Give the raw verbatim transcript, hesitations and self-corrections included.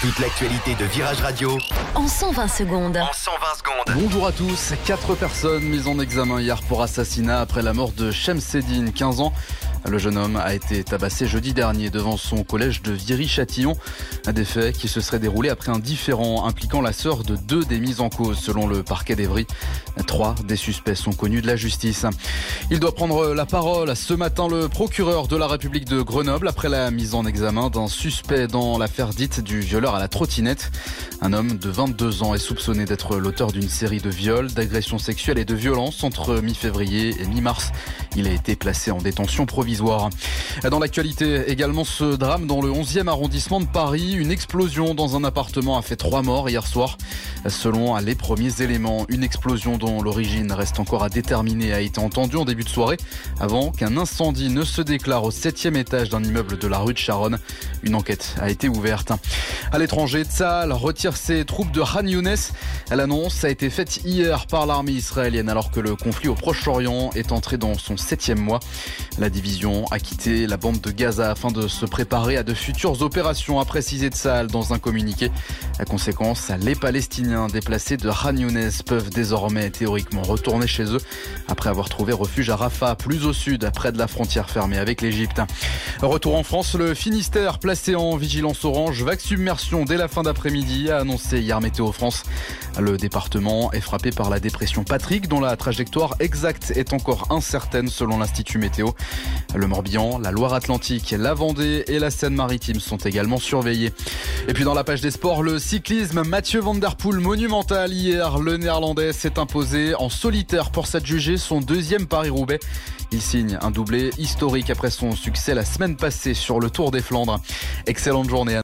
Toute l'actualité de Virage Radio en cent vingt secondes. En cent vingt secondes. Bonjour à tous. Quatre personnes mises en examen hier pour assassinat après la mort de Chemseddine, quinze ans. Le jeune homme a été tabassé jeudi dernier devant son collège de Viry-Châtillon. Des faits qui se seraient déroulés après un différend impliquant la sœur de deux des mises en cause selon le parquet d'Evry. Trois des suspects sont connus de la justice. Il doit prendre la parole ce matin, le procureur de la République de Grenoble, après la mise en examen d'un suspect dans l'affaire dite du violeur à la trottinette. Un homme de vingt-deux ans est soupçonné d'être l'auteur d'une série de viols, d'agressions sexuelles et de violences entre mi-février et mi-mars. Il a été placé en détention provisoire. Dans l'actualité, également ce drame dans le onzième arrondissement de Paris. Une explosion dans un appartement a fait trois morts hier soir. Selon les premiers éléments, une explosion dont l'origine reste encore à déterminer a été entendue en début de soirée avant qu'un incendie ne se déclare au septième étage d'un immeuble de la rue de Charonne. Une enquête a été ouverte. À l'étranger, Tsahal retire ses troupes de Khan Younes. L'annonce a été faite hier par l'armée israélienne alors que le conflit au Proche-Orient est entré dans son septième mois. La division a quitté la bande de Gaza afin de se préparer à de futures opérations, a précisé Tsahal dans un communiqué. À conséquence, les Palestiniens déplacés de Khan Younes peuvent désormais théoriquement retourner chez eux après avoir trouvé refuge à Rafah, plus au sud, près de la frontière fermée avec l'Égypte. Retour en France, le Finistère placé en vigilance orange, vague submersion dès la fin d'après-midi, a annoncé hier Météo France. Le département est frappé par la dépression Patrick, dont la trajectoire exacte est encore incertaine selon l'Institut Météo. Le Morbihan, la Loire-Atlantique, la Vendée et la Seine-Maritime sont également surveillés. Et puis dans la page des sports, le cyclisme, Mathieu Van Der Poel monumental hier. Le Néerlandais s'est imposé en solitaire pour s'adjuger son deuxième Paris-Roubaix. Il signe un doublé historique après son succès la semaine passée sur le Tour des Flandres. Excellente journée.